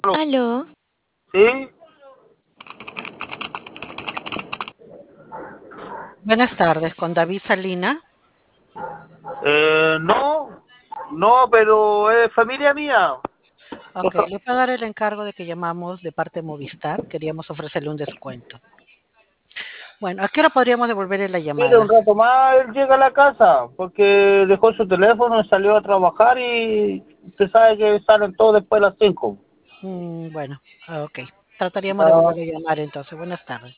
Aló, Sí, Buenas tardes, con David Salina. no, no, pero es familia mía. Ok, le voy a dar el encargo de que llamamos de parte de Movistar. Queríamos ofrecerle un descuento. Bueno, ¿a qué hora podríamos devolverle la Mire, un llamada? rato más él llega a la casa porque dejó su teléfono, salió a trabajar y usted sabe que salen todos después de las 5. Bueno, ok. Trataríamos de Ah, volverle a llamar entonces. Buenas tardes.